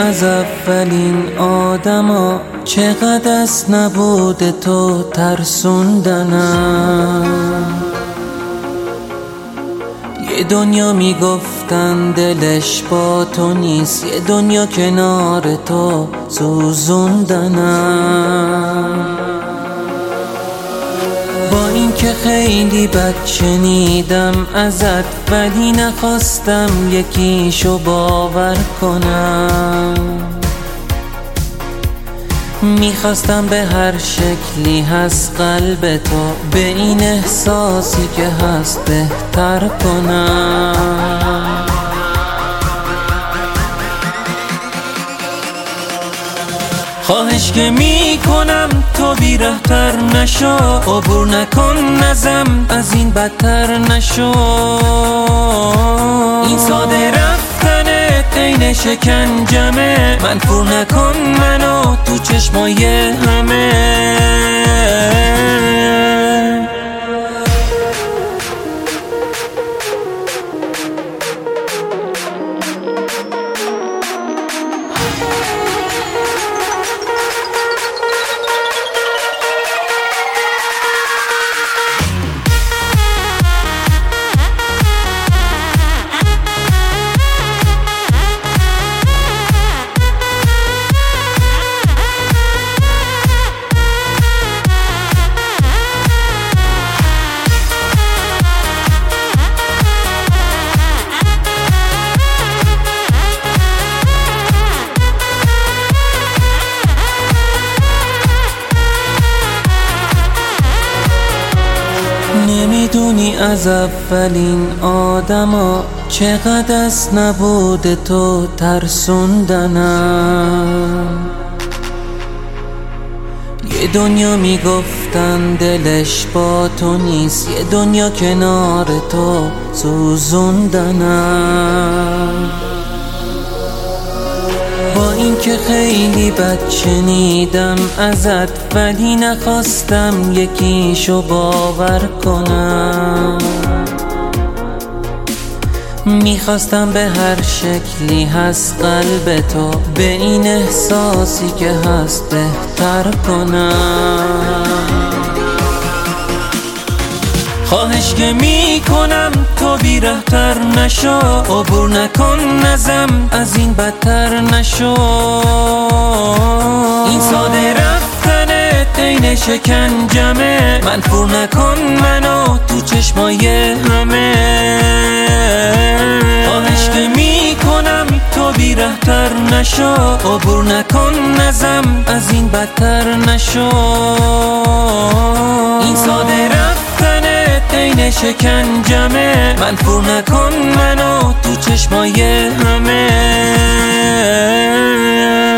از اولین آدما، چقدر از نبود تو ترسوندنم. یه دنیا میگفتن دلش با تو نیست، یه دنیا کنار تو سوزوندنم. با اینکه خیلی بد شنیدم ازت، ولی نخواستم یکیشو باور کنم. میخواستم به هر شکلی هست قلب تو، به این احساسی که هست بهتر کنم. خواهش که میکنم تو بی‌رحم‌تر نشو، عبور نکن ازم، از این بدتر نشو. این ساده رفتنت عین شکنجمه، منفور نکن منو تو چشمای همه. نمیدونی از اولین آدما، چقدر از نبود تو ترسوندنم. یه دنیا میگفتن دلش با تو نیست، یه دنیا کنار تو سوزوندنم. با اینکه خیلی بد شنیدم ازت، ولی نخواستم یکیشو باور کنم. میخواستم به هر شکلی هست قلب تو، به این احساسی که هست بهتر کنم. خواهش که میکنم تو بی‌رحم‌تر نشو، عبور نکن ازم، از این بدتر نشو. این ساده رفتنت عین شکنجمه، منفور نکن منو تو چشمای همه. خواهش که میکنم تو بی‌رحم‌تر نشو، عبور نکن ازم، از این بدتر نشو. این ساده رفتنت عین شکنجمه، منفور نکن منو تو چشمای همه.